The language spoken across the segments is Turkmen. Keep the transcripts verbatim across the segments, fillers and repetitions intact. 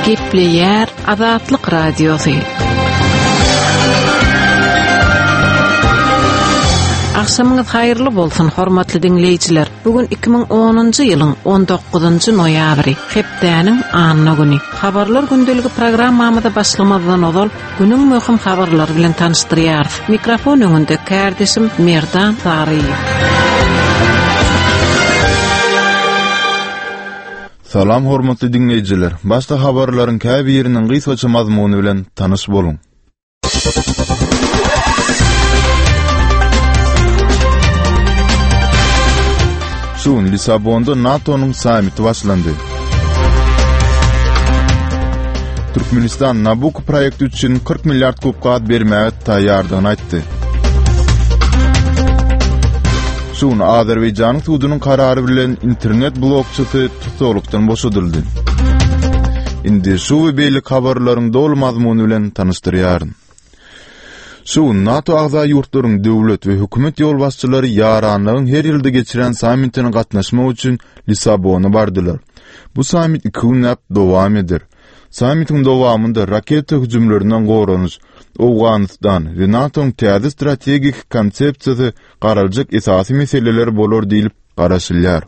Gepleyer Azatlyk Radiosu. Akşamınız hayırlı bolsun hormatly dinleyijiler. Bugün iki bin onuncu ýylyň on dokuzunçy noýabry, hepdäniň anyna güni. Habarlar gündeligi programmamyzda başlamazdan ozal günüň möhüm habarlary bilen tanışdyrýar. Mikrofon öňünde kardeşim Merdan Sary. Salam hormatly dinleyijiler. Başda habarlaryň käbi ýeriniň gysgaça mazmuny bilen tanyş boluň. Şuň Lisabonda NATO'nun sammiti başlandy. Türkmenistan Nabucco proýekti üçin kırk milliard kub gaz bermäge taýýardygyny aýtdy. Şuň Azerbaýjanyň suwdynyň karary bilen internet blokçysy tutulukdan boşadyldy. Indi şu we beýle habarlaryň dolu mazmuny bilen tanışdyrýaryn. Şu NATO agza ýurtlaryň döwlet we hökümet ýolbaşçylary ýaranlygyň her ýylda geçiren sammitine gatnaşmak üçin Lisabona bardylar. Bu sammit iki günläp dowam eder. Sammitiň dowamynda raketa hüjümlerinden goranys, Awganistan we NATO'nun täze strategik konsepsiýasy garaljak esasy meseleler bolar diýilip garaşylýar.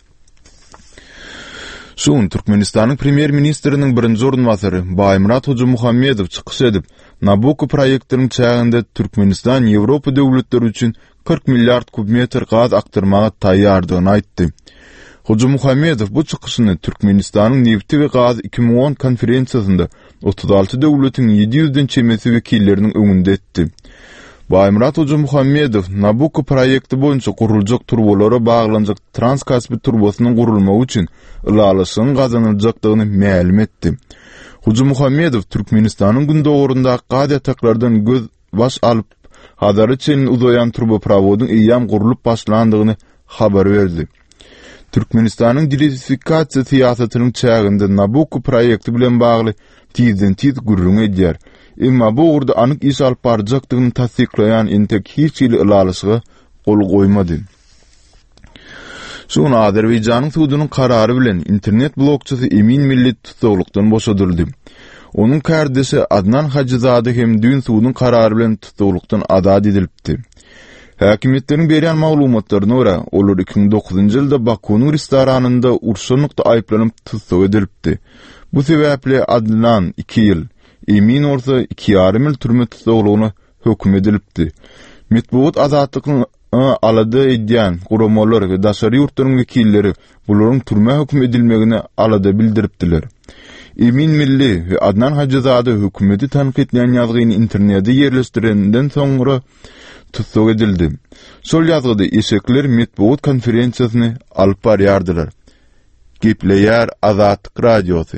Şuň Türkmenistanyň premier ministriniň birinji ornwasary Baymurat Hoca Muhammedow çykyş edip, Nabucco proýektiniň çäginde Türkmenistan Ýewropa döwletleri üçin kırk milliard kubmetr gaz aktyrmaga taýýardygyny aýtdy. Hoca Muhammedow bu çykyşyny Türkmenistanyň nefti we gaz iki bin on konferensiýasynda otuz alty döwletiň ýedi ýüzden çemesi wekilleriniň öňünde etdi. Baymurat Hoca Muhammedow Nabucco proýekti boýunça guruljak turbolara baglanjak Transkaspi turbosynyň gurulmagy üçin ılalysyň gazanyljakdygyny ma'lum etdi. Hoca Muhammedow Türkmenistanyň gündogurunda gaz ýataklardan göz baş alyp hadary çelini uzayan turbo prowodyň ýam gurulup başlandygyny habar berdi. Türkmenistanyň diversifikasiýa siýasatynyň çäginde Nabucco proýekti bilen bagly tizden tiz gurrun edýär. Emma bu urda anyk iş alyp barjakdygyny tasdiklaýan entek hiç ýyly ılalysyga gol goýmady. Şuň Azerbaýjanyň suwdynyň karary bilen internet blokçysy Emin Milli tutuklukdan boşadyldy. Onuň kardeşi Adnan Hacızada hem dün suwdynyň karary bilen tutuklukdan azad edilipdi. Häkimetleriň berýän maglumatlaryna görä, olar iki bin dokuzunçy ýylda Bakunyň restoranynda urşunlukda aýplanyp tutuk edilipdi. Bu sebäple Adnan iki ýyl, Emin orta iki ýarym ýyl türme tutuklugyna hökm edilipdi. Medeniýet azatlygyny alada edýän guramalar we daşary ýurtlaryň wekilleri bularyň türme hökm edilmegini alada bildiripdiler. Emin Milli we Adnan Hacızada hökümeti tanqidleýän ýazgyny internetde ýerleşdirenden soňra tutuk edildi. Şol ýazgyda eşekler medeniýet konferensiýasyny alyp barýardylar. Gepleyer Azatlyk Radiosu.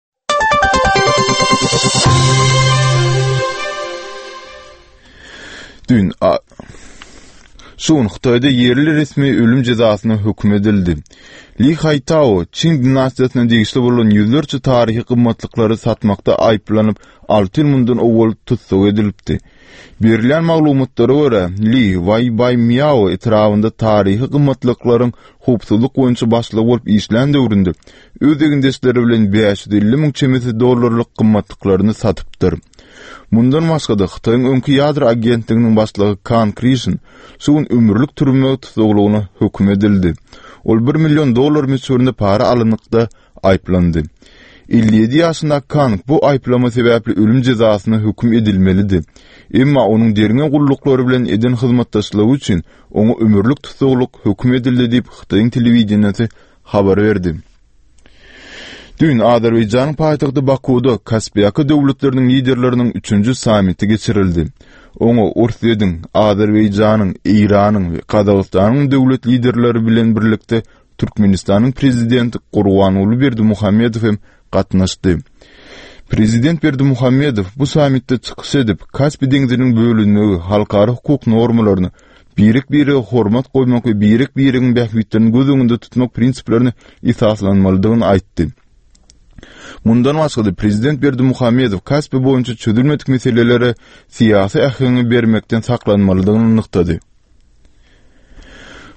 Dün Şuň Xitoyda yerli resmi ölüm cezasyna hökm edildi. Li Haitao, Çin dinastiýasyna degişli bolan ýüzlerçe taryhy gymmatlyklary satmakda aýplanyp alty ýyl mundan owal tutuk edilipdi. Berilýän maglumatlara görä, Li Weibai Miao etrafynda taryhy gymmatlyklaryň hupsuzlyk boýunça başlyk bolup işlän döwründe öz egindeşleri bilen beş ýüz elli miň çemesi dollarlyk gymmatlyklaryny satypdyr. Mundan başga-da Xitoyň öňkü ýadro agentliginiň başlygy Kan Krishin şuň ömürlük türme tutuklugyna hökm edildi. Ol bir million dollar meçhurynda para alynykda aýplandy. elli ýedi ýaşynda Kan bu aýplama sebäpli ölüm jezasyna hökm edilmelidi. Emma onuň derine gulluklary bilen eden hyzmatdaşlygy üçin oňa ömürlük tutukluk hökm edildi diýip Xitoyň telewizionyny habar berdi. Dün Azerbaýjanyň paýtagty Bakuda Kaspiýaka döwletleriniň liderleriniň üçüncü sammiti geçirildi. Oňa Ursiýanyň, Azerbaýjanyň, Iranyň we Kazakstanyň döwlet liderleri bilen birlikde Türkmenistanyň prezidenti Gurbanuly Berdimuhammedow hem gatnaşdy. Prezident Berdimuhammedow bu sammitde çykyş edip, Kaspy deňziniň bölünmegi, halkara hukuk normalaryny birik-biri hormat goýmak we birik-biriň bähbitlerini göz öňünde tutmak prinsiplaryny esaslanmalydygyny aýtdy. Mundan başga Prezident Berdimuhammedow Kaspy boýunça çözülmedik meselelere siýasy ähliňi bermekden saklanmalydygyny nyktady.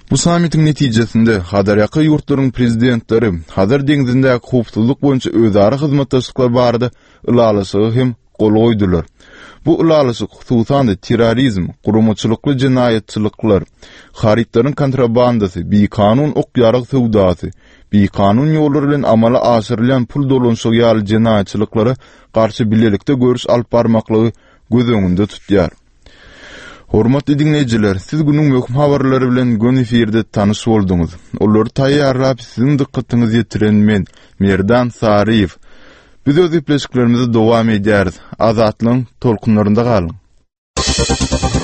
Bu samitin netijesinde Hadaryaky ýurtlaryň prezidentleri Hadar deňizindäki howpsuzlyk boýunça özara hyzmatdaşlyklar barada ulalaşygy hem gol goýdular. Bu ulalaşyk hususan terrorizm, gurumçylykly jinayetçilikler, haritlaryň kontrabandasy, bekanun okýarlyk sowdasy, bekanun ýolları bilen amala aşyrylan pul dolanşygy ýaly jinayetçiliklara garşy bilelikde görüş alyp barmaklygy göz öňünde tutýar. Hormatly dinleýijiler, siz günüň möhüm habarlary bilen gön efirde tanyş bolduňyz. Olary taýýarlap siziň dikkatinizi ýetiren men Merdan Sariýew. Biz öz ipleşiklerimizi dowam edýäris. Azatlyň tolkunlarynda galyň.